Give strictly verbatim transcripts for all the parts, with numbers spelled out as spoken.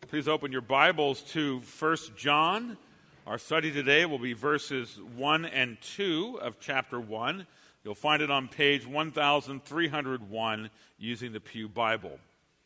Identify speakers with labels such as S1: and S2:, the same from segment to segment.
S1: Please open your Bibles to First John. Our study today will be verses one and two of chapter one. You'll find it on page one thousand three hundred one using the Pew Bible.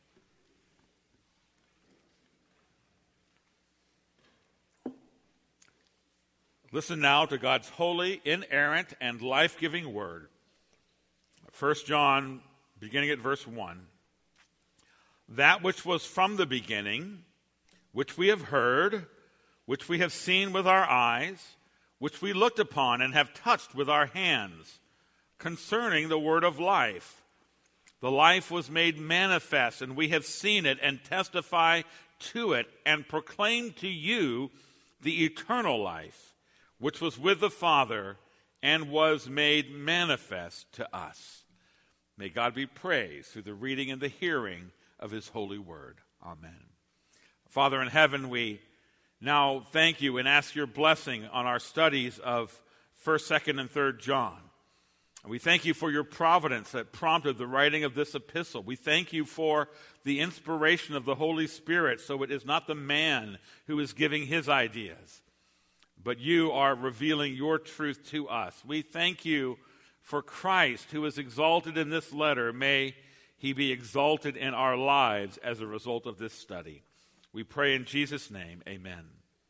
S1: Listen now to God's holy, inerrant, and life-giving word. First John, beginning at verse one. That which was from the beginning, which we have heard, which we have seen with our eyes, which we looked upon and have touched with our hands, concerning the word of life. The life was made manifest, and we have seen it and testify to it and proclaim to you the eternal life, which was with the Father and was made manifest to us. May God be praised through the reading and the hearing of his holy word. Amen. Father in heaven, we now thank you and ask your blessing on our studies of first, second, and third John. We thank you for your providence that prompted the writing of this epistle. We thank you for the inspiration of the Holy Spirit, so it is not the man who is giving his ideas, but you are revealing your truth to us. We thank you for Christ, who is exalted in this letter. May he be exalted in our lives as a result of this study. We pray in Jesus' name, amen.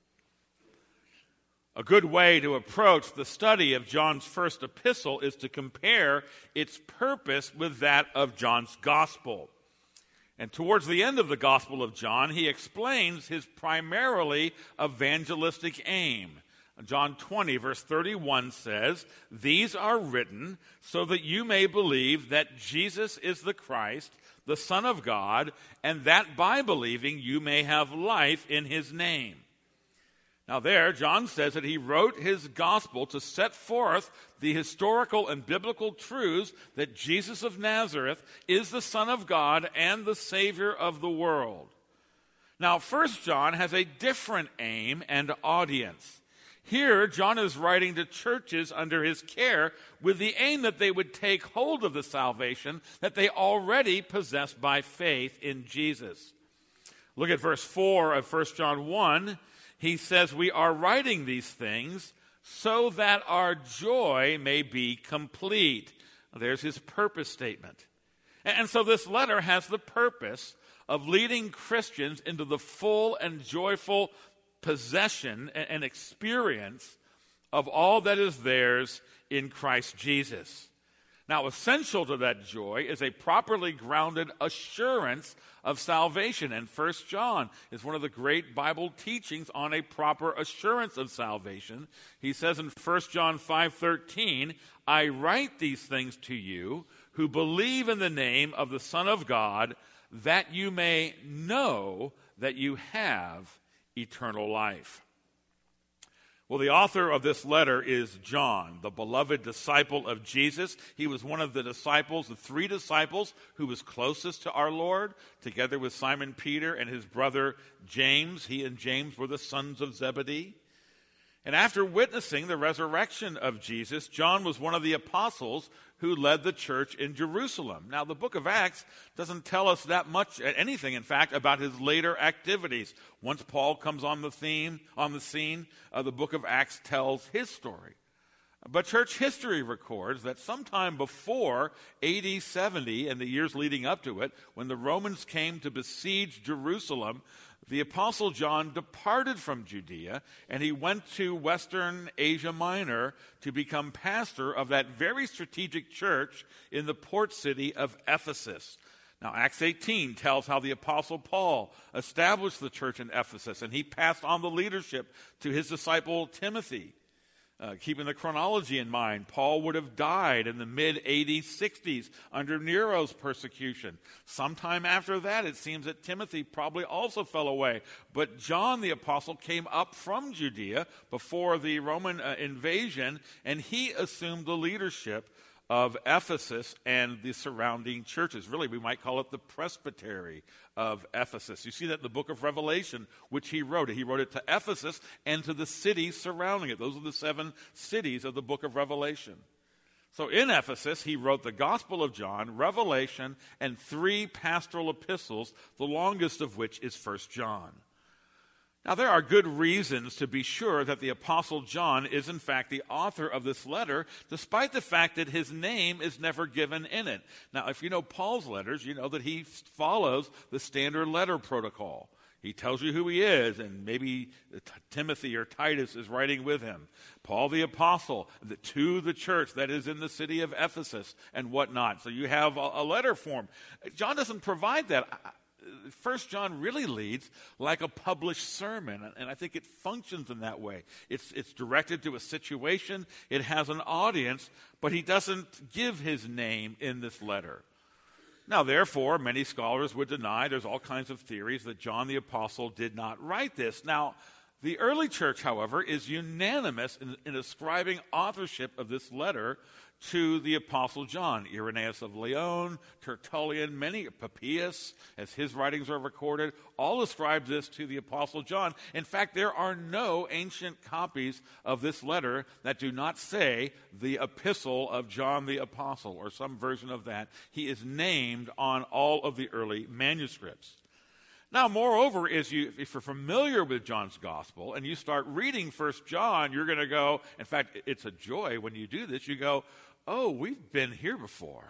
S1: A good way to approach the study of John's first epistle is to compare its purpose with that of John's gospel. And towards the end of the Gospel of John, he explains his primarily evangelistic aim. John twenty, verse thirty-one says, "These are written so that you may believe that Jesus is the Christ, the Son of God, and that by believing you may have life in his name." Now there, John says that he wrote his gospel to set forth the historical and biblical truths that Jesus of Nazareth is the Son of God and the Savior of the world. Now, First John has a different aim and audience. Here, John is writing to churches under his care with the aim that they would take hold of the salvation that they already possess by faith in Jesus. Look at verse four of First John one. He says, "We are writing these things so that our joy may be complete." There's his purpose statement. And so this letter has the purpose of leading Christians into the full and joyful possession and experience of all that is theirs in Christ Jesus. Now, essential to that joy is a properly grounded assurance of salvation. And First John is one of the great Bible teachings on a proper assurance of salvation. He says in First John five thirteen, "I write these things to you who believe in the name of the Son of God, that you may know that you have eternal life." Well, the author of this letter is John, the beloved disciple of Jesus. He was one of the disciples, the three disciples, who was closest to our Lord, together with Simon Peter and his brother James. He and James were the sons of Zebedee. And after witnessing the resurrection of Jesus, John was one of the apostles who led the church in Jerusalem. Now, the book of Acts doesn't tell us that much, anything, in fact, about his later activities. Once Paul comes on the theme, on the scene, uh, the book of Acts tells his story. But church history records that sometime before A D seventy and the years leading up to it, when the Romans came to besiege Jerusalem, the Apostle John departed from Judea, and he went to Western Asia Minor to become pastor of that very strategic church in the port city of Ephesus. Now, Acts eighteen tells how the Apostle Paul established the church in Ephesus, and he passed on the leadership to his disciple Timothy. Uh, keeping the chronology in mind, Paul would have died in the mid-A D sixties under Nero's persecution. Sometime after that, it seems that Timothy probably also fell away. But John the Apostle came up from Judea before the Roman uh, invasion, and he assumed the leadership of Ephesus and the surrounding churches. Really, we might call it the presbytery of Ephesus. You see that in the book of Revelation, which he wrote. He wrote it to Ephesus and to the cities surrounding it. Those are the seven cities of the book of Revelation. So in Ephesus, he wrote the Gospel of John, Revelation, and three pastoral epistles, the longest of which is First John. Now, there are good reasons to be sure that the Apostle John is, in fact, the author of this letter, despite the fact that his name is never given in it. Now, if you know Paul's letters, you know that he follows the standard letter protocol. He tells you who he is, and maybe Timothy or Titus is writing with him. Paul the apostle, the, to the church that is in the city of Ephesus and whatnot. So you have a, a letter form. John doesn't provide that. First John really leads like a published sermon, and I think it functions in that way. It's, it's directed to a situation. It has an audience, but he doesn't give his name in this letter. Now, therefore, many scholars would deny, there's all kinds of theories, that John the Apostle did not write this. Now, the early church, however, is unanimous in, in ascribing authorship of this letter to the Apostle John. Irenaeus of Lyon, Tertullian, many, Papias, as his writings are recorded, all ascribe this to the Apostle John. In fact, there are no ancient copies of this letter that do not say the Epistle of John the Apostle, or some version of that. He is named on all of the early manuscripts. Now, moreover, is you, if you're familiar with John's gospel and you start reading First John, you're going to go, in fact, it's a joy when you do this, you go, oh, we've been here before.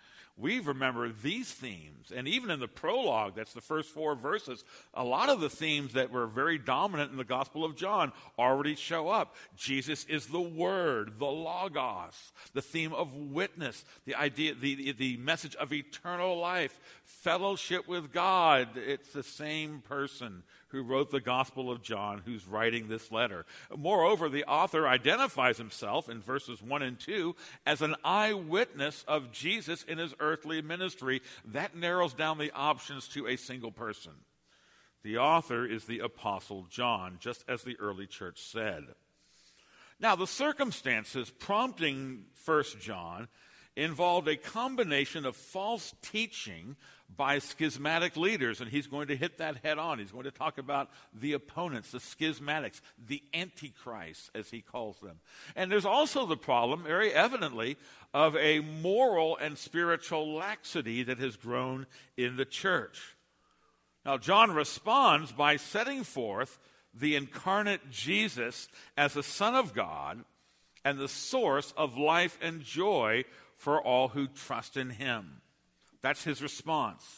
S1: We remember these themes. And even in the prologue, that's the first four verses, a lot of the themes that were very dominant in the Gospel of John already show up. Jesus is the Word, the Logos, the theme of witness, the idea, the, the message of eternal life, fellowship with God. It's the same person who wrote the Gospel of John who's writing this letter. Moreover, the author identifies himself in verses one and two as an eyewitness of Jesus in his earthly ministry. That narrows down the options to a single person. The author is the Apostle John, just as the early church said. Now, the circumstances prompting First John involved a combination of false teaching by schismatic leaders, and he's going to hit that head on. He's going to talk about the opponents, the schismatics, the antichrists, as he calls them. And there's also the problem, very evidently, of a moral and spiritual laxity that has grown in the church. Now, John responds by setting forth the incarnate Jesus as the Son of God and the source of life and joy for all who trust in him. That's his response.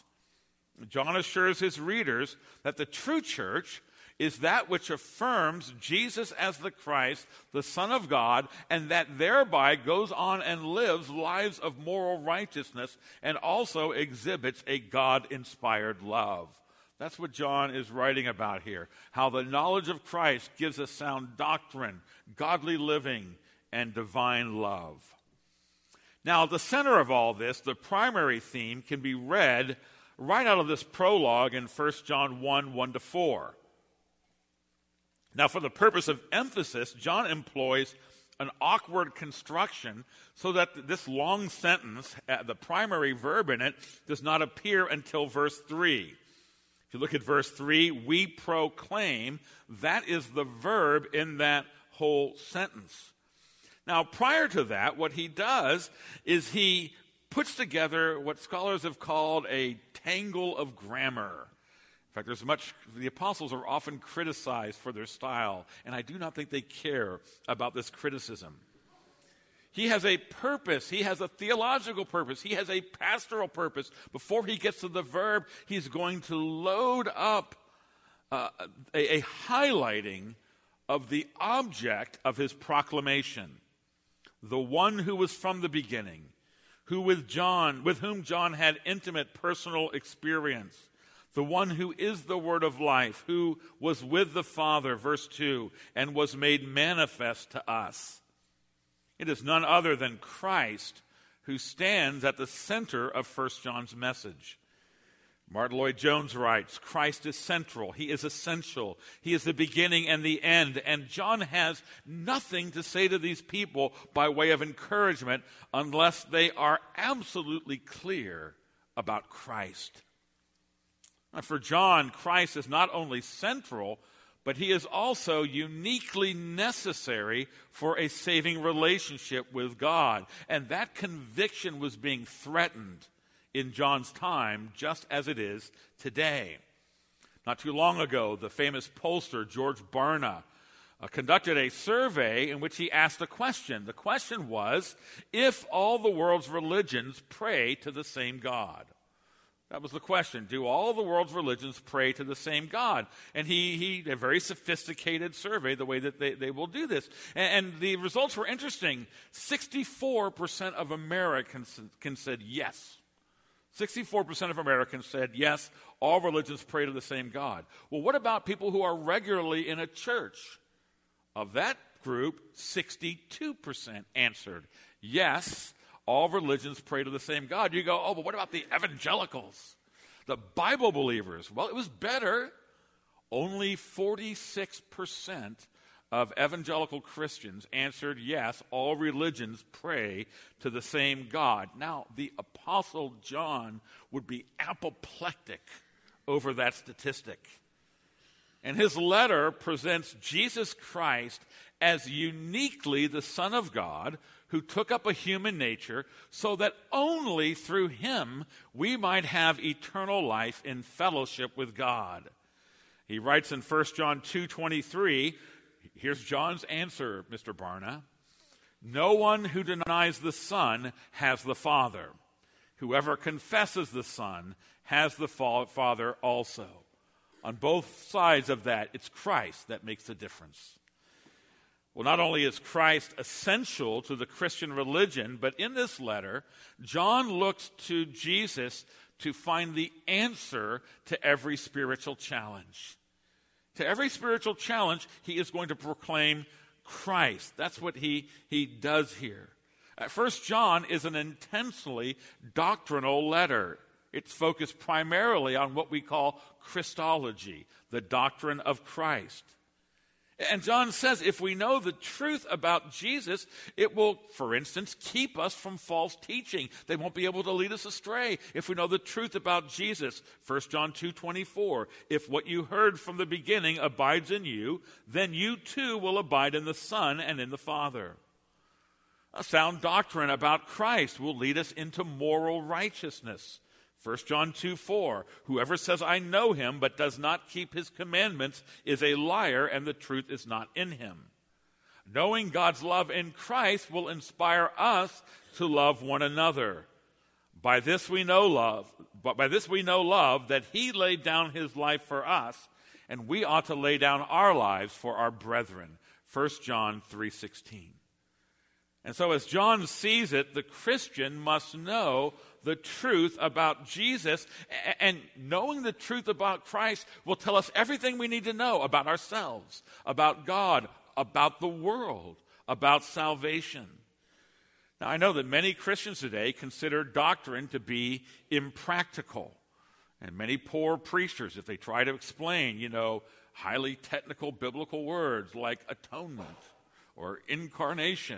S1: John assures his readers that the true church is that which affirms Jesus as the Christ, the Son of God, and that thereby goes on and lives lives of moral righteousness and also exhibits a God-inspired love. That's what John is writing about here, how the knowledge of Christ gives us sound doctrine, godly living, and divine love. Now, at the center of all this, the primary theme can be read right out of this prologue in First John one, one to four. Now, for the purpose of emphasis, John employs an awkward construction so that this long sentence, uh, the primary verb in it, does not appear until verse three. If you look at verse three, we proclaim, that is the verb in that whole sentence. Now, prior to that, what he does is he puts together what scholars have called a tangle of grammar. In fact, there's much, the apostles are often criticized for their style, and I do not think they care about this criticism. He has a purpose. He has a theological purpose. He has a pastoral purpose. Before he gets to the verb, he's going to load up uh, a, a highlighting of the object of his proclamation. The one who was from the beginning, who with John, with whom John had intimate personal experience, the one who is the word of life, who was with the Father, verse two, and was made manifest to us. It is none other than Christ who stands at the center of First John's message. Martin Lloyd-Jones writes, Christ is central. He is essential. He is the beginning and the end. And John has nothing to say to these people by way of encouragement unless they are absolutely clear about Christ. Now, for John, Christ is not only central, but he is also uniquely necessary for a saving relationship with God. And that conviction was being threatened in John's time, just as it is today. Not too long ago, the famous pollster George Barna uh, conducted a survey in which he asked a question. The question was, if all the world's religions pray to the same God? That was the question. Do all the world's religions pray to the same God? And he, he a very sophisticated survey, the way that they, they will do this. And, and the results were interesting. sixty-four percent of Americans can said yes. sixty-four percent of Americans said, yes, all religions pray to the same God. Well, what about people who are regularly in a church? Of that group, sixty-two percent answered, yes, all religions pray to the same God. You go, oh, but what about the evangelicals, the Bible believers? Well, it was better. Only forty-six percent of evangelical Christians answered, yes, all religions pray to the same God. Now, the Apostle John would be apoplectic over that statistic. And his letter presents Jesus Christ as uniquely the Son of God who took up a human nature so that only through him we might have eternal life in fellowship with God. He writes in First John two twenty-three, here's John's answer, Mister Barna. No one who denies the Son has the Father. Whoever confesses the Son has the Father also. On both sides of that, it's Christ that makes the difference. Well, not only is Christ essential to the Christian religion, but in this letter, John looks to Jesus to find the answer to every spiritual challenge. To every spiritual challenge, he is going to proclaim Christ. That's what he, he does here. Uh, First John is an intensely doctrinal letter. It's focused primarily on what we call Christology, the doctrine of Christ. And John says if we know the truth about Jesus, it will, for instance, keep us from false teaching. They won't be able to lead us astray if we know the truth about Jesus. First John two twenty-four, if what you heard from the beginning abides in you, then you too will abide in the Son and in the Father. A sound doctrine about Christ will lead us into moral righteousness. First John two four, whoever says, I know him, but does not keep his commandments is a liar, and the truth is not in him. Knowing God's love in Christ will inspire us to love one another. By this we know love, but by this we know love, that he laid down his life for us, and we ought to lay down our lives for our brethren. First John three sixteen. And so as John sees it, the Christian must know the truth about Jesus, and knowing the truth about Christ will tell us everything we need to know about ourselves, about God, about the world, about salvation. Now, I know that many Christians today consider doctrine to be impractical, and many poor preachers, if they try to explain, you know, highly technical biblical words like atonement or incarnation,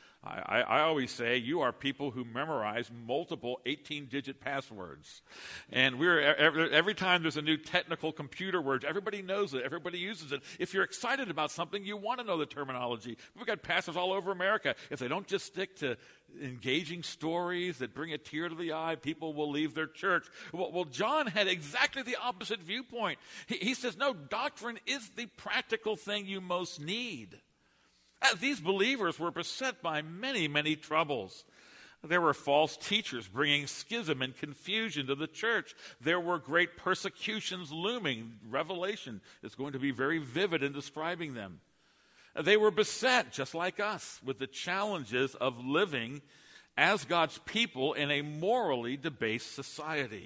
S1: I, I always say you are people who memorize multiple eighteen-digit passwords. And we're every, every time there's a new technical computer word, everybody knows it, everybody uses it. If you're excited about something, you want to know the terminology. We've got pastors all over America. If they don't just stick to engaging stories that bring a tear to the eye, people will leave their church. Well, well John had exactly the opposite viewpoint. He, he says, no, doctrine is the practical thing you most need. These believers were beset by many, many troubles. There were false teachers bringing schism and confusion to the church. There were great persecutions looming. Revelation is going to be very vivid in describing them. They were beset, just like us, with the challenges of living as God's people in a morally debased society.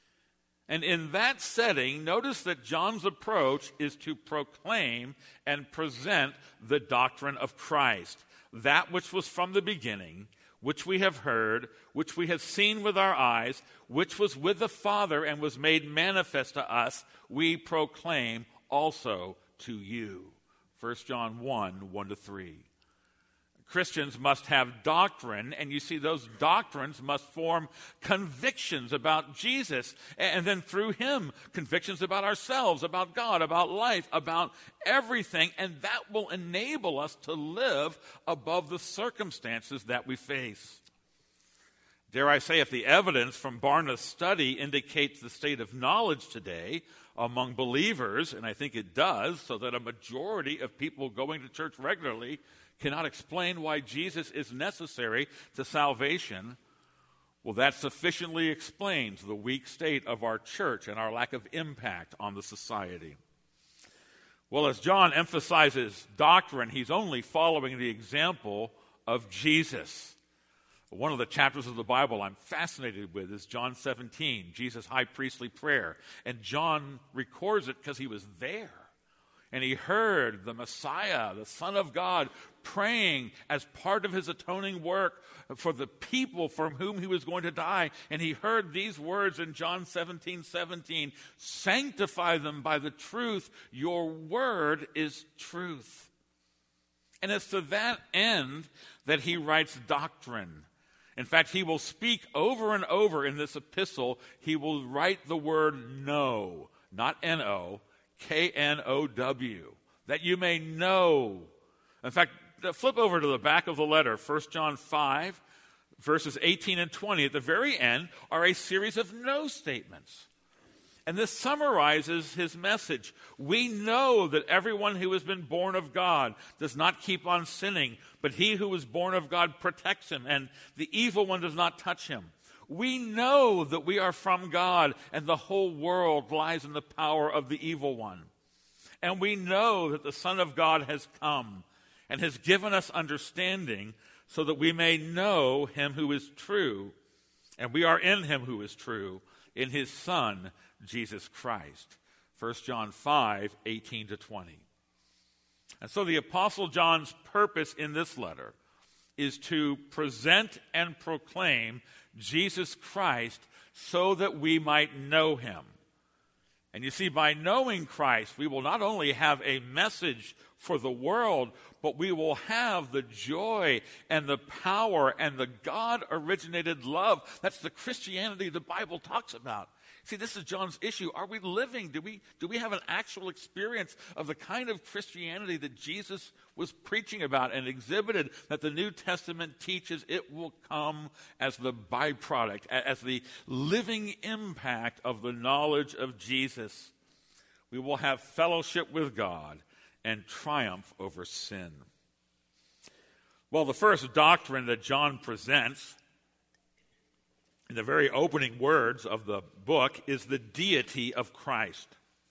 S1: And in that setting, notice that John's approach is to proclaim and present the doctrine of Christ, that which was from the beginning, which we have heard, which we have seen with our eyes, which was with the Father and was made manifest to us, we proclaim also to you. First John one, one to three. Christians must have doctrine, and you see those doctrines must form convictions about Jesus, and then through him, convictions about ourselves, about God, about life, about everything, and that will enable us to live above the circumstances that we face. Dare I say, if the evidence from Barna's study indicates the state of knowledge today among believers, and I think it does, so that a majority of people going to church regularly cannot explain why Jesus is necessary to salvation, well, that sufficiently explains the weak state of our church and our lack of impact on the society. Well, as John emphasizes doctrine, he's only following the example of Jesus. One of the chapters of the Bible I'm fascinated with is John seventeen, Jesus' high priestly prayer. And John records it because he was there. And he heard the Messiah, the Son of God, praying as part of his atoning work for the people from whom he was going to die. And he heard these words in John seventeen seventeen, sanctify them by the truth. Your word is truth. And it's to that end that he writes doctrine. In fact, he will speak over and over in this epistle. He will write the word know, not N O, K N O W, that you may know. In fact, flip over to the back of the letter, First John five, verses eighteen and twenty. At the very end are a series of no statements. And this summarizes his message. We know that everyone who has been born of God does not keep on sinning, but he who is born of God protects him, and the evil one does not touch him. We know that we are from God, and the whole world lies in the power of the evil one. And we know that the Son of God has come and has given us understanding so that we may know him who is true, and we are in him who is true, in his Son, Jesus Christ. First John five, eighteen to twenty. And so the Apostle John's purpose in this letter is to present and proclaim Jesus Christ so that we might know him. And you see, by knowing Christ, we will not only have a message for the world, but we will have the joy and the power and the God-originated love. That's the Christianity the Bible talks about. See, this is John's issue. Are we living? Do we, do we have an actual experience of the kind of Christianity that Jesus was preaching about and exhibited, that the New Testament teaches? It will come as the byproduct, as the living impact of the knowledge of Jesus. We will have fellowship with God and triumph over sin. Well, the first doctrine that John presents in the very opening words of the book is the deity of Christ.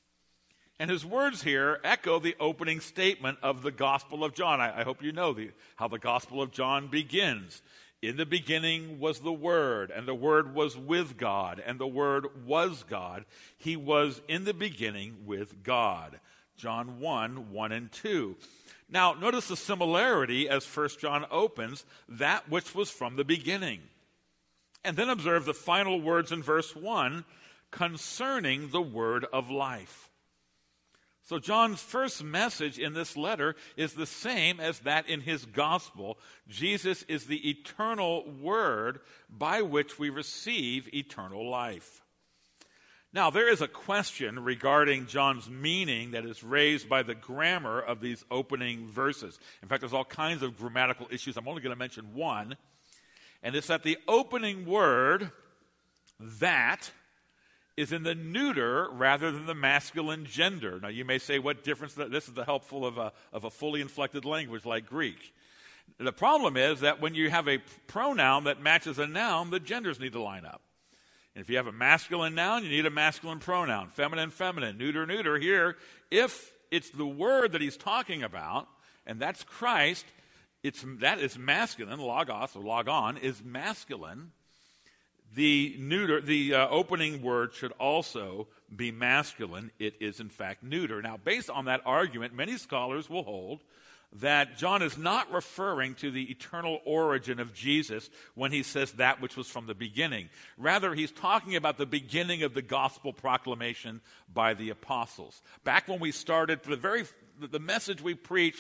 S1: And his words here echo the opening statement of the Gospel of John. I, I hope you know the, how the Gospel of John begins. In the beginning was the Word, and the Word was with God, and the Word was God. He was in the beginning with God. John one, one and two. Now, notice the similarity as First John opens, that which was from the beginning. And then observe the final words in verse one concerning the word of life. So John's first message in this letter is the same as that in his gospel. Jesus is the eternal word by which we receive eternal life. Now, there is a question regarding John's meaning that is raised by the grammar of these opening verses. In fact, there's all kinds of grammatical issues. I'm only going to mention one. And it's that the opening word, that, is in the neuter rather than the masculine gender. Now, you may say, what difference? This is the helpful of a, of a fully inflected language like Greek. The problem is that when you have a pronoun that matches a noun, the genders need to line up. And if you have a masculine noun, you need a masculine pronoun. Feminine, feminine, neuter, neuter. Here, if it's the word that he's talking about, and that's Christ, It's, that is masculine. Logos or logon is masculine. The neuter, the uh, opening word should also be masculine. It is in fact neuter. Now, based on that argument, many scholars will hold that John is not referring to the eternal origin of Jesus when he says that which was from the beginning. Rather, he's talking about the beginning of the gospel proclamation by the apostles. Back when we started, the very the message we preached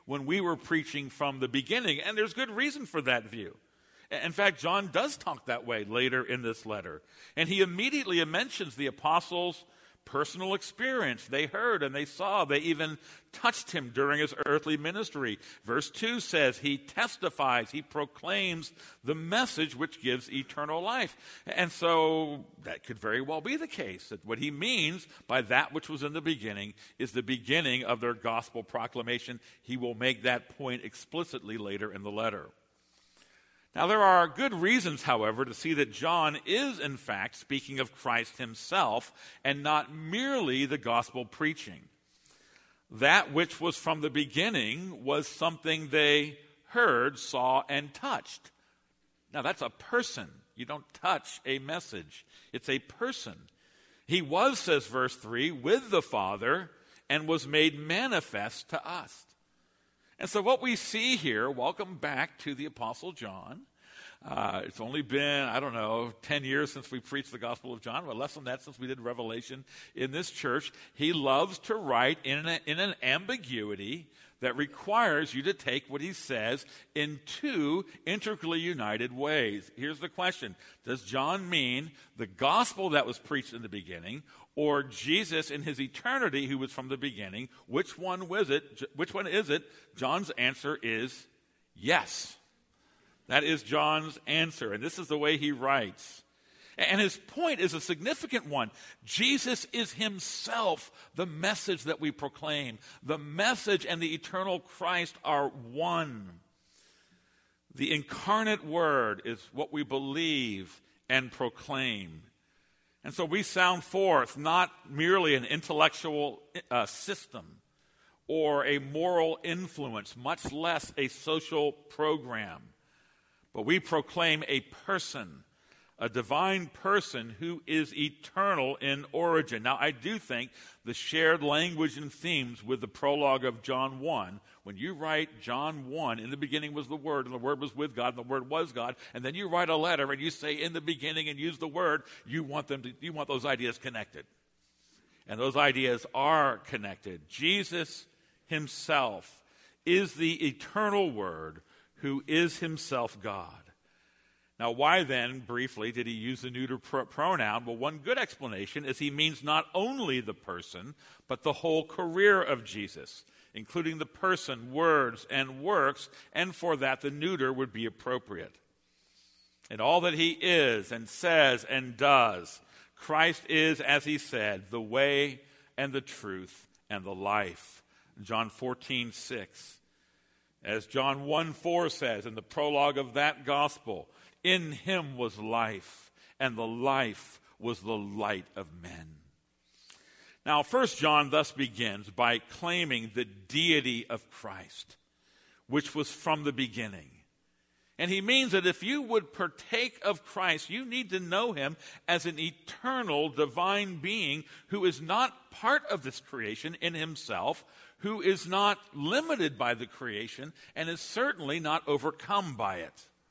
S1: when we were preaching from the beginning. And there's good reason for that view. In fact, John does talk that way later in this letter. And he immediately mentions the apostles' personal experience. They heard and they saw. They even touched him during his earthly ministry. Verse two says he testifies, he proclaims the message which gives eternal life. And so that could very well be the case, that what he means by that which was in the beginning is the beginning of their gospel proclamation. He will make that point explicitly later in the letter. Now, there are good reasons, however, to see that John is, in fact, speaking of Christ himself and not merely the gospel preaching. That which was from the beginning was something they heard, saw, and touched. Now, that's a person. You don't touch a message. It's a person. He was, says verse three, with the Father and was made manifest to us. And so what we see here, welcome back to the Apostle John. Uh, it's only been, I don't know, ten years since we preached the Gospel of John. Well, less than that since we did Revelation in this church. He loves to write in, a, in an ambiguity that requires you to take what he says in two integrally united ways. Here's the question. Does John mean the gospel that was preached in the beginning, or Jesus in his eternity who was from the beginning? Which one was it? Which one is it? John's answer is yes. That is John's answer, and this is the way he writes. And his point is a significant one. Jesus is himself the message that we proclaim. The message and the eternal Christ are one. The incarnate word is what we believe and proclaim. And so we sound forth not merely an intellectual uh, system or a moral influence, much less a social program, but we proclaim a person, a divine person who is eternal in origin. Now, I do think the shared language and themes with the prologue of John one, when you write John one, in the beginning was the Word, and the Word was with God, and the Word was God, and then you write a letter and you say in the beginning and use the Word, you want them to, you want those ideas connected. And those ideas are connected. Jesus himself is the eternal Word who is himself God. Now, why then, briefly, did he use the neuter pr- pronoun? Well, one good explanation is he means not only the person, but the whole career of Jesus, including the person, words, and works, and for that the neuter would be appropriate. In all that he is and says and does, Christ is, as he said, the way and the truth and the life. John fourteen six. As John one four says in the prologue of that gospel, in him was life, and the life was the light of men. Now, First John thus begins by claiming the deity of Christ, which was from the beginning. And he means that if you would partake of Christ, you need to know him as an eternal divine being who is not part of this creation in himself, who is not limited by the creation, and is certainly not overcome by it.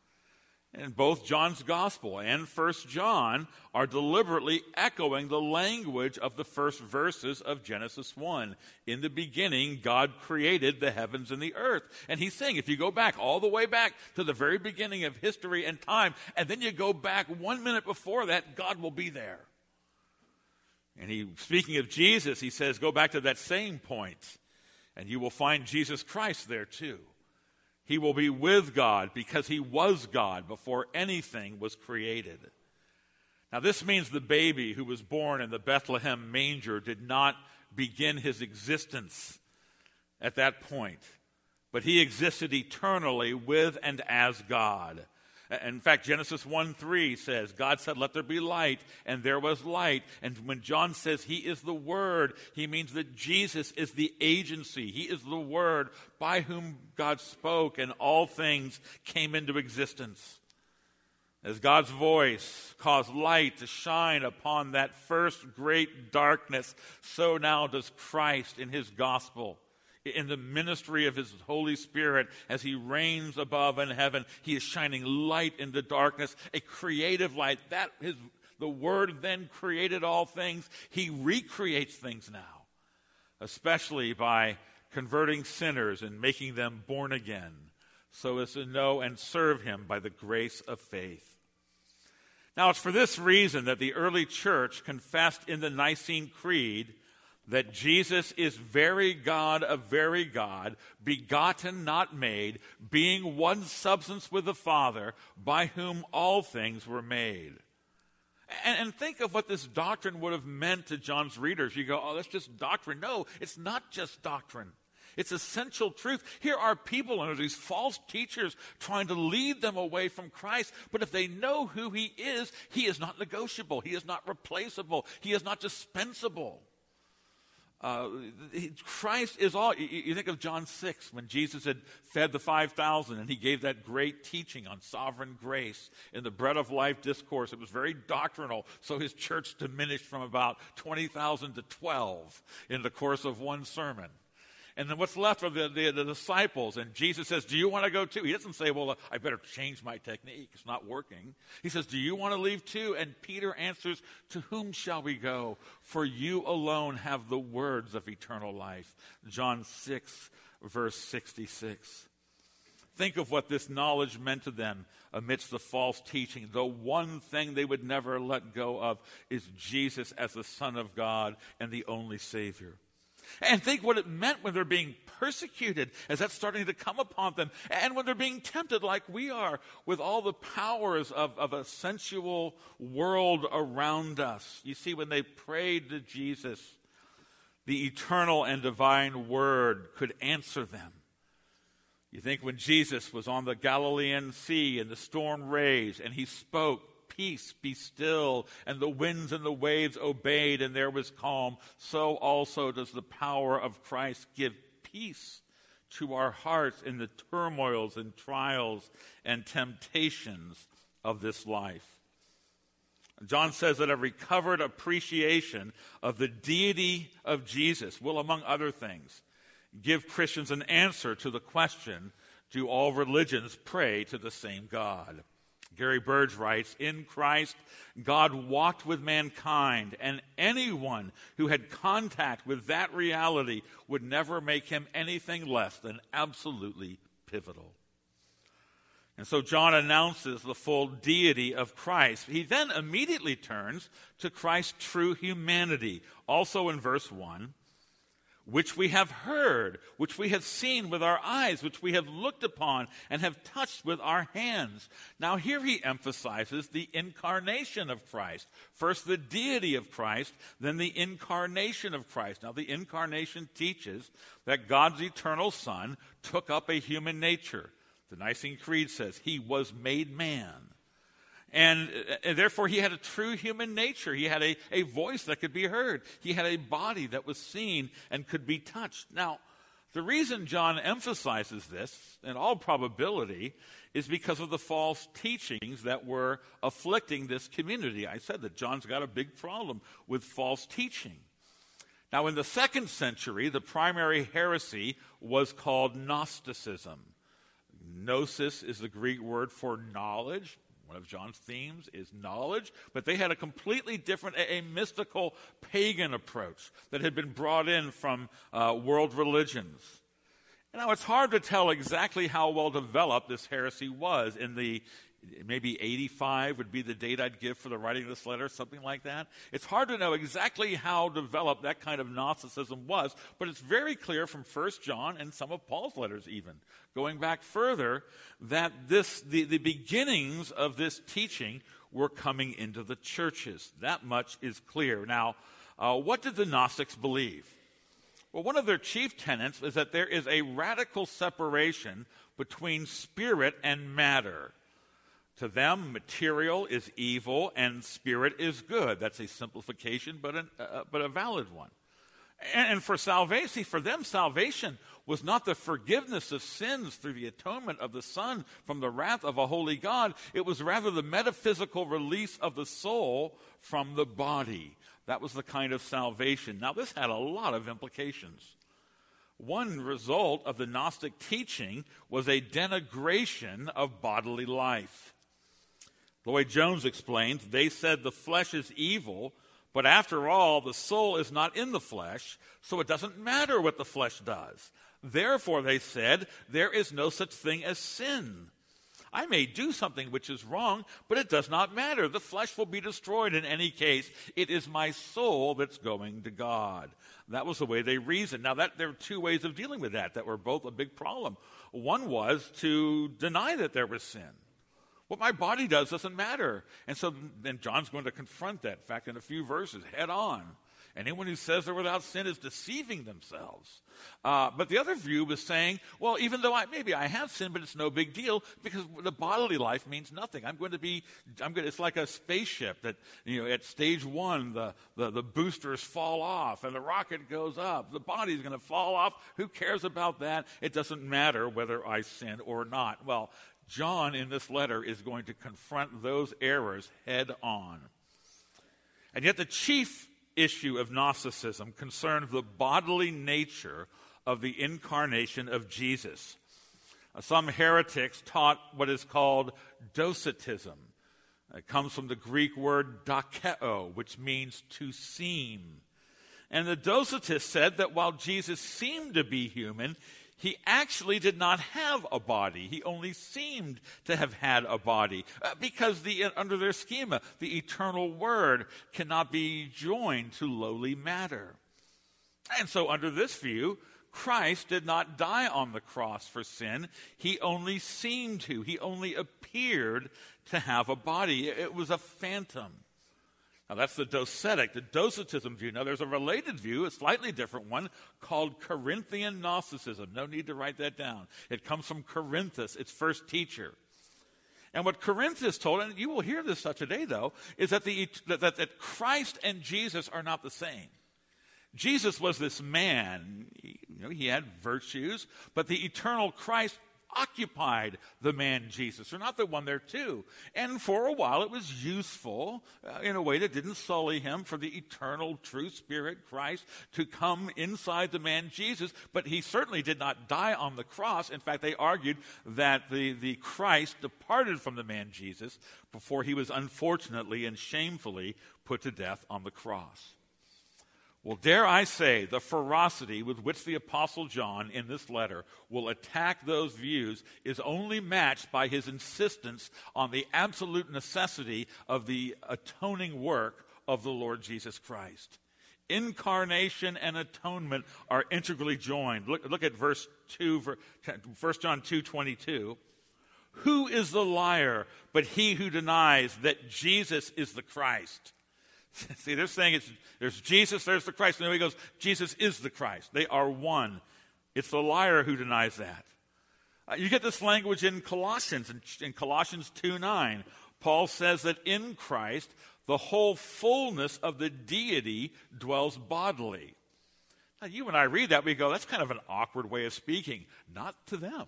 S1: And both John's Gospel and First John are deliberately echoing the language of the first verses of Genesis one. In the beginning, God created the heavens and the earth. And he's saying, if you go back all the way back to the very beginning of history and time, and then you go back one minute before that, God will be there. And he, speaking of Jesus, he says, go back to that same point, and you will find Jesus Christ there too. He will be with God because he was God before anything was created. Now, this means the baby who was born in the Bethlehem manger did not begin his existence at that point, but he existed eternally with and as God. In fact, Genesis one three says, God said, let there be light, and there was light. And when John says he is the Word, he means that Jesus is the agency. He is the Word by whom God spoke, and all things came into existence. As God's voice caused light to shine upon that first great darkness, so now does Christ in his gospel. In the ministry of his Holy Spirit, as he reigns above in heaven, he is shining light into darkness, a creative light. That is, the Word then created all things. He recreates things now, especially by converting sinners and making them born again, so as to know and serve him by the grace of faith. Now, it's for this reason that the early church confessed in the Nicene Creed that Jesus is very God of very God, begotten, not made, being one substance with the Father, by whom all things were made. And, and think of what this doctrine would have meant to John's readers. You go, oh, that's just doctrine. No, it's not just doctrine. It's essential truth. Here are people under these false teachers trying to lead them away from Christ. But if they know who he is, he is not negotiable. He is not replaceable. He is not dispensable. Uh, Christ is all. You, you think of John six, when Jesus had fed the five thousand and he gave that great teaching on sovereign grace in the Bread of Life discourse. It was very doctrinal, so his church diminished from about twenty thousand to twelve in the course of one sermon. And then what's left are the, the, the disciples. And Jesus says, do you want to go too? He doesn't say, well, I better change my technique. It's not working. He says, do you want to leave too? And Peter answers, to whom shall we go? For you alone have the words of eternal life. John six, verse sixty-six. Think of what this knowledge meant to them amidst the false teaching. The one thing they would never let go of is Jesus as the Son of God and the only Savior. And think what it meant when they're being persecuted, as that's starting to come upon them, and when they're being tempted like we are with all the powers of, of a sensual world around us. You see, when they prayed to Jesus, the eternal and divine Word could answer them. You think when Jesus was on the Galilean Sea and the storm raged and he spoke, peace, be still, and the winds and the waves obeyed, and there was calm. So also does the power of Christ give peace to our hearts in the turmoils and trials and temptations of this life. John says that a recovered appreciation of the deity of Jesus will, among other things, give Christians an answer to the question, do all religions pray to the same God? Gary Burge writes, in Christ, God walked with mankind, and anyone who had contact with that reality would never make him anything less than absolutely pivotal. And so John announces the full deity of Christ. He then immediately turns to Christ's true humanity, also in verse one. Which we have heard, which we have seen with our eyes, which we have looked upon and have touched with our hands. Now here he emphasizes the incarnation of Christ. First the deity of Christ, then the incarnation of Christ. Now the incarnation teaches that God's eternal Son took up a human nature. The Nicene Creed says he was made man. And, and therefore, he had a true human nature. He had a, a voice that could be heard. He had a body that was seen and could be touched. Now, the reason John emphasizes this, in all probability, is because of the false teachings that were afflicting this community. I said that John's got a big problem with false teaching. Now, in the second century, the primary heresy was called Gnosticism. Gnosis is the Greek word for knowledge. One of John's themes is knowledge, but they had a completely different, a, a mystical pagan approach that had been brought in from uh, world religions. And now it's hard to tell exactly how well developed this heresy was. In the maybe eighty-five would be the date I'd give for the writing of this letter, something like that. It's hard to know exactly how developed that kind of Gnosticism was, but it's very clear from First John and some of Paul's letters even, going back further, that this the, the beginnings of this teaching were coming into the churches. That much is clear. Now, uh, what did the Gnostics believe? Well, one of their chief tenets is that there is a radical separation between spirit and matter. To them, material is evil and spirit is good. That's a simplification, but, an, uh, but a valid one. And, and for salvation, for them, salvation was not the forgiveness of sins through the atonement of the Son from the wrath of a holy God. It was rather the metaphysical release of the soul from the body. That was the kind of salvation. Now, this had a lot of implications. One result of the Gnostic teaching was a denigration of bodily life. Lloyd Jones explains, they said the flesh is evil, But after all, the soul is not in the flesh, so it doesn't matter what the flesh does. Therefore, they said, there is no such thing as sin. I may do something which is wrong, but it does not matter. The flesh will be destroyed in any case. It is my soul that's going to God. That was the way they reasoned. Now, that there were two ways of dealing with that that were both a big problem. One was to deny that there was sin. What my body does doesn't matter. And so then John's going to confront that, in fact, in a few verses, head on. Anyone who says they're without sin is deceiving themselves. Uh, but the other view was saying, well, even though I, maybe I have sinned, but it's no big deal because the bodily life means nothing. I'm going to be, I'm going. It's like a spaceship that, you know, at stage one, the, the, the boosters fall off and the rocket goes up. The body's going to fall off. Who cares about that? It doesn't matter whether I sin or not. Well, John in this letter is going to confront those errors head on. And yet the chief issue of Gnosticism concerned the bodily nature of the incarnation of Jesus. Uh, some heretics taught what is called docetism. It comes from the Greek word dokeo, which means to seem. And the docetists said that while Jesus seemed to be human, he actually did not have a body. He only seemed to have had a body uh, because the, uh, under their schema, the eternal word cannot be joined to lowly matter. And so under this view, Christ did not die on the cross for sin. He only seemed to. He only appeared to have a body. It was a phantom. Now, that's the docetic, the docetism view. Now, there's a related view, a slightly different one, called Corinthian Gnosticism. No need to write that down. It comes from Corinthus, its first teacher. And what Corinthus told, and you will hear this today, though, is that, the, that, that Christ and Jesus are not the same. Jesus was this man. He, you know, he had virtues, but the eternal Christ occupied the man Jesus, or not the one there too. And for a while it was useful uh, in a way that didn't sully him for the eternal true spirit Christ to come inside the man Jesus, but he certainly did not die on the cross. In fact, they argued that the, the Christ departed from the man Jesus before he was unfortunately and shamefully put to death on the cross. Well, dare I say, the ferocity with which the Apostle John in this letter will attack those views is only matched by his insistence on the absolute necessity of the atoning work of the Lord Jesus Christ. Incarnation and atonement are integrally joined. Look, look at verse two, First John two twenty-two. Who is the liar but he who denies that Jesus is the Christ? See, they're saying it's, there's Jesus, there's the Christ. And then he goes, Jesus is the Christ. They are one. It's the liar who denies that. Uh, you get this language in Colossians. In, in Colossians two nine, Paul says that in Christ, the whole fullness of the deity dwells bodily. Now, you and I read that, we go, that's kind of an awkward way of speaking. Not to them.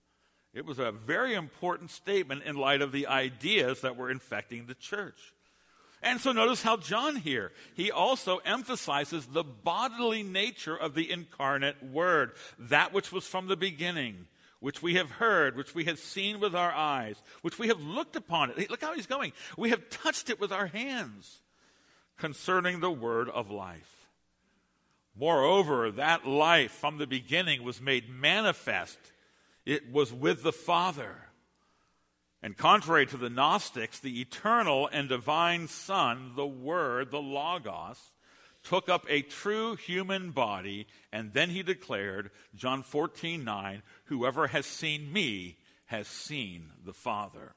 S1: It was a very important statement in light of the ideas that were infecting the church. And so notice how John here, he also emphasizes the bodily nature of the incarnate word, that which was from the beginning, which we have heard, which we have seen with our eyes, which we have looked upon it. Look how he's going. We have touched it with our hands concerning the word of life. Moreover, that life from the beginning was made manifest. It was with the Father. And contrary to the Gnostics, the eternal and divine Son, the Word, the Logos, took up a true human body, and then he declared, John fourteen nine, whoever has seen me has seen the Father.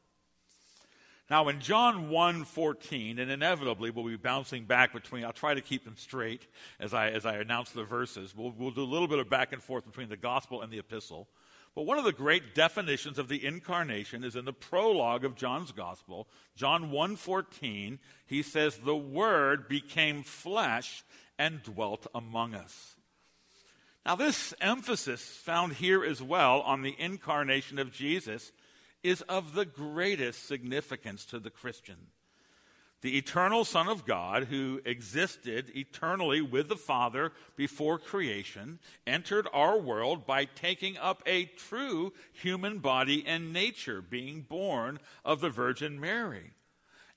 S1: Now in John one fourteen, and inevitably we'll be bouncing back between, I'll try to keep them straight as I, as I announce the verses. We'll, we'll do a little bit of back and forth between the gospel and the epistle. But one of the great definitions of the incarnation is in the prologue of John's gospel. John one fourteen, he says, the Word became flesh and dwelt among us. Now this emphasis found here as well on the incarnation of Jesus is of the greatest significance to the Christian. The eternal Son of God, who existed eternally with the Father before creation, entered our world by taking up a true human body and nature, being born of the Virgin Mary.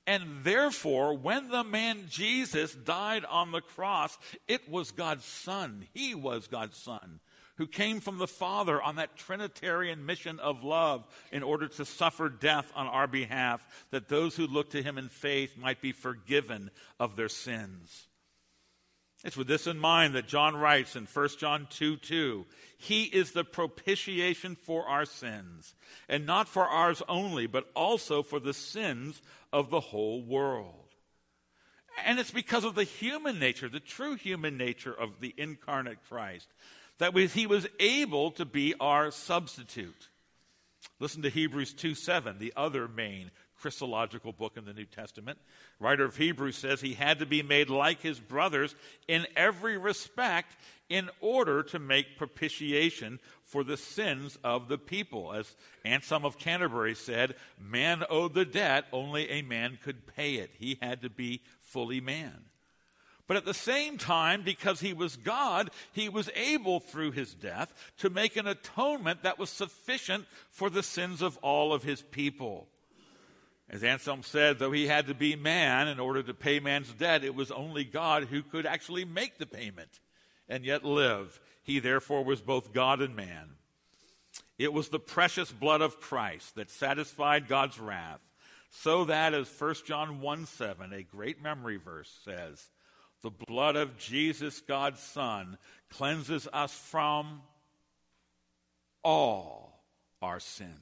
S1: And therefore, when the man Jesus died on the cross, it was God's Son. He was God's Son, who came from the Father on that Trinitarian mission of love in order to suffer death on our behalf, that those who look to him in faith might be forgiven of their sins. It's with this in mind that John writes in First John two two, he is the propitiation for our sins, and not for ours only, but also for the sins of the whole world. And it's because of the human nature, the true human nature of the incarnate Christ, that we, he was able to be our substitute. Listen to Hebrews two seven, the other main Christological book in the New Testament. Writer of Hebrews says he had to be made like his brothers in every respect in order to make propitiation for the sins of the people. As Anselm of Canterbury said, man owed the debt, only a man could pay it. He had to be fully man. But at the same time, because he was God, he was able through his death to make an atonement that was sufficient for the sins of all of his people. As Anselm said, though he had to be man in order to pay man's debt, it was only God who could actually make the payment and yet live. He therefore was both God and man. It was the precious blood of Christ that satisfied God's wrath, so that, as First John one seven, a great memory verse, says, the blood of Jesus, God's Son, cleanses us from all our sins.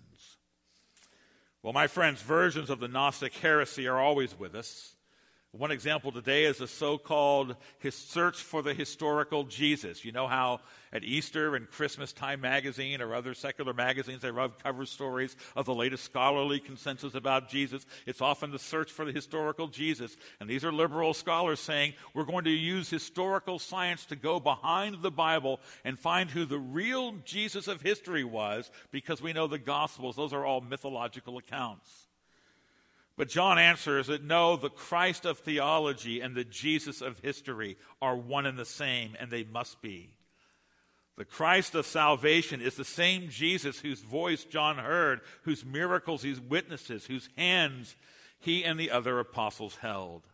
S1: Well, my friends, versions of the Gnostic heresy are always with us. One example today is the so-called his search for the historical Jesus. You know how at Easter and Christmas Time magazine or other secular magazines, they run cover stories of the latest scholarly consensus about Jesus. It's often the search for the historical Jesus. And these are liberal scholars saying we're going to use historical science to go behind the Bible and find who the real Jesus of history was, because we know the Gospels, those are all mythological accounts. But John answers that no, the Christ of theology and the Jesus of history are one and the same, and they must be. The Christ of salvation is the same Jesus whose voice John heard, whose miracles he witnesses, whose hands he and the other apostles held.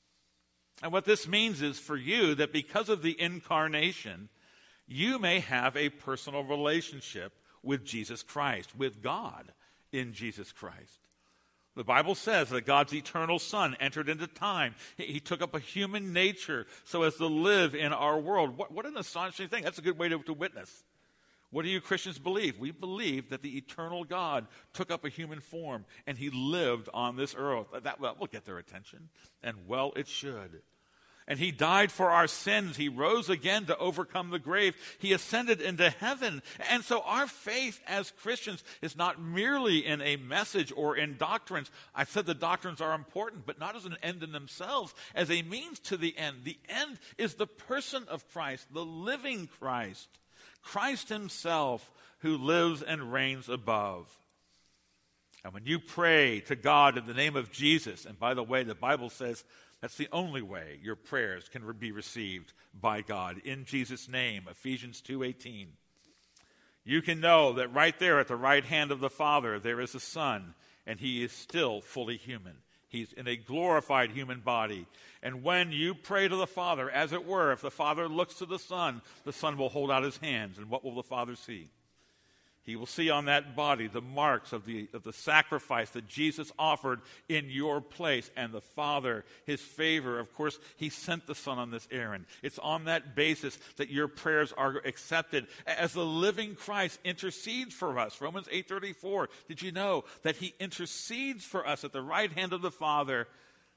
S1: And what this means is for you that because of the incarnation, you may have a personal relationship with Jesus Christ, with God in Jesus Christ. The Bible says that God's eternal Son entered into time. He, he took up a human nature so as to live in our world. What, what an astonishing thing. That's a good way to, to witness. What do you Christians believe? We believe that the eternal God took up a human form and he lived on this earth. That, that will get their attention, and well, it should. And he died for our sins. He rose again to overcome the grave. He ascended into heaven. And so our faith as Christians is not merely in a message or in doctrines. I've said the doctrines are important, but not as an end in themselves, as a means to the end. The end is the person of Christ, the living Christ, Christ himself, who lives and reigns above. And when you pray to God in the name of Jesus, and by the way, the Bible says that's the only way your prayers can be received by God, in Jesus' name, Ephesians two eighteen. You can know that right there at the right hand of the Father there is a Son, and he is still fully human. He's in a glorified human body. And when you pray to the Father, as it were, if the Father looks to the Son, the Son will hold out his hands, and what will the Father see? He will see on that body the marks of the, of the sacrifice that Jesus offered in your place. And the Father, his favor, of course, he sent the Son on this errand. It's on that basis that your prayers are accepted as the living Christ intercedes for us. Romans eight thirty-four, did you know that he intercedes for us at the right hand of the Father?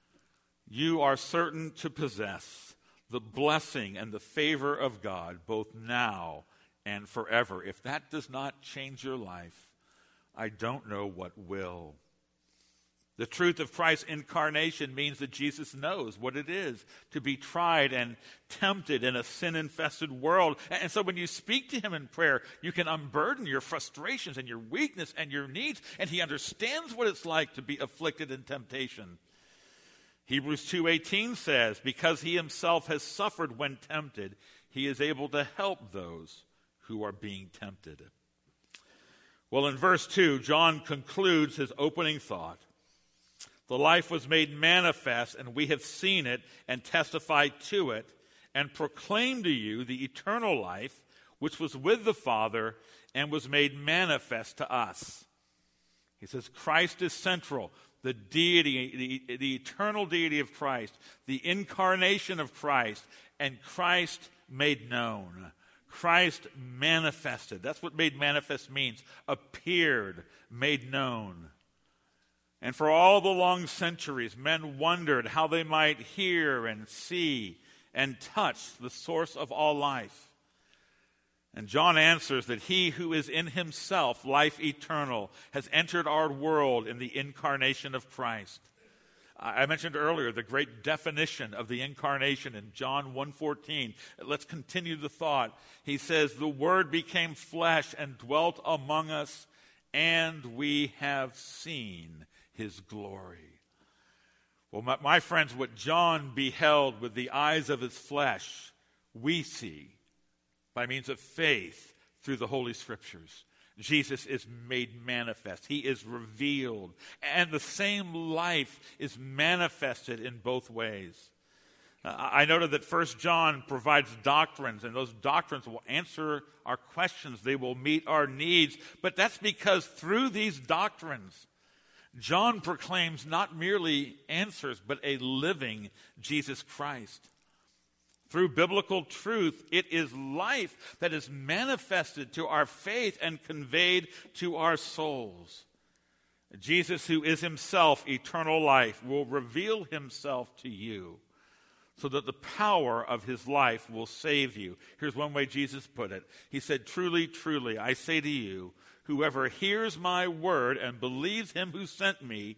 S1: You are certain to possess the blessing and the favor of God both now and forever. If that does not change your life, I don't know what will. The truth of Christ's incarnation means that Jesus knows what it is to be tried and tempted in a sin-infested world. And so when you speak to him in prayer, you can unburden your frustrations and your weakness and your needs, and he understands what it's like to be afflicted in temptation. Hebrews two eighteen says, because he himself has suffered when tempted, he is able to help those who are being tempted. Well, in verse two, John concludes his opening thought The life was made manifest, and we have seen it and testified to it and proclaimed to you the eternal life which was with the Father and was made manifest to us. He says Christ is central. The deity, the, the eternal deity of Christ, the incarnation of Christ, and Christ made known. Christ manifested. That's what made manifest means. Appeared, made known. And for all the long centuries, men wondered how they might hear and see and touch the source of all life. And John answers that he who is in himself life eternal has entered our world in the incarnation of Christ. I mentioned earlier the great definition of the incarnation in John one fourteen. Let's continue the thought. He says, the Word became flesh and dwelt among us, and we have seen his glory. Well, my, my friends, what John beheld with the eyes of his flesh, we see by means of faith through the Holy Scriptures. Jesus is made manifest. He is revealed. And the same life is manifested in both ways. Uh, I noted that First John provides doctrines, and those doctrines will answer our questions. They will meet our needs. But that's because through these doctrines, John proclaims not merely answers, but a living Jesus Christ. Through biblical truth, it is life that is manifested to our faith and conveyed to our souls. Jesus, who is himself eternal life, will reveal himself to you so that the power of his life will save you. Here's one way Jesus put it. He said, truly, truly, I say to you, whoever hears my word and believes him who sent me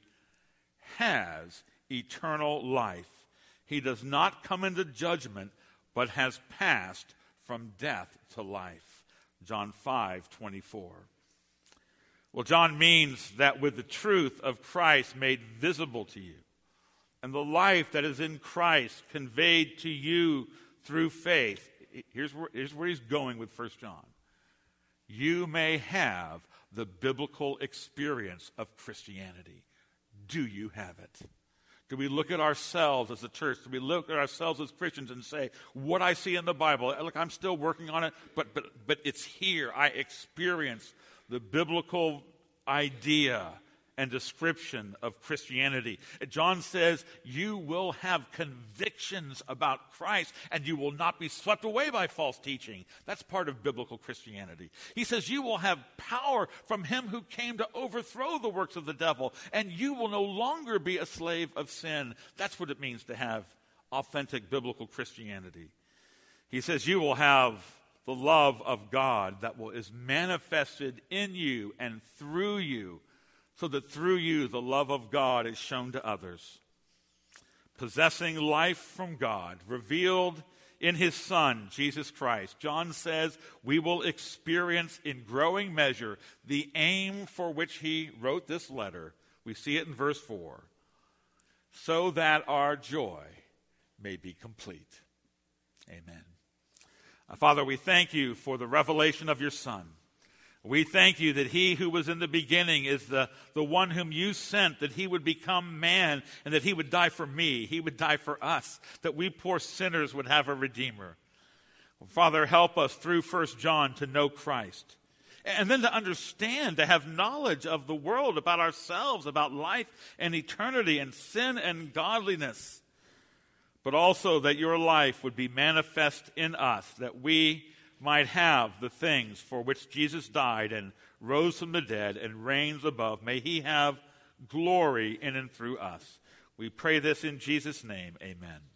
S1: has eternal life. He does not come into judgment, but has passed from death to life. John five twenty-four. Well, John means that with the truth of Christ made visible to you, and the life that is in Christ conveyed to you through faith, here's where, here's where he's going with First John. You may have the biblical experience of Christianity. Do you have it? Do we look at ourselves as a church? Do we look at ourselves as Christians and say, what I see in the Bible, look, I'm still working on it, but but but it's here. I experience the biblical idea and description of Christianity. John says you will have convictions about Christ and you will not be swept away by false teaching. That's part of biblical Christianity. He says you will have power from him who came to overthrow the works of the devil, and you will no longer be a slave of sin. That's what it means to have authentic biblical Christianity. He says you will have the love of God that will, is manifested in you and through you, so that through you the love of God is shown to others. Possessing life from God, revealed in his Son, Jesus Christ. John says we will experience in growing measure the aim for which he wrote this letter. We see it in verse four. So that our joy may be complete. Amen. Uh, Father, we thank you for the revelation of your Son. We thank you that he who was in the beginning is the, the one whom you sent, that he would become man and that he would die for me. He would die for us, that we poor sinners would have a Redeemer. Father, help us through First John to know Christ. And then to understand, to have knowledge of the world, about ourselves, about life and eternity and sin and godliness. But also that your life would be manifest in us, that we might have the things for which Jesus died and rose from the dead and reigns above. May he have glory in and through us. We pray this in Jesus' name. Amen.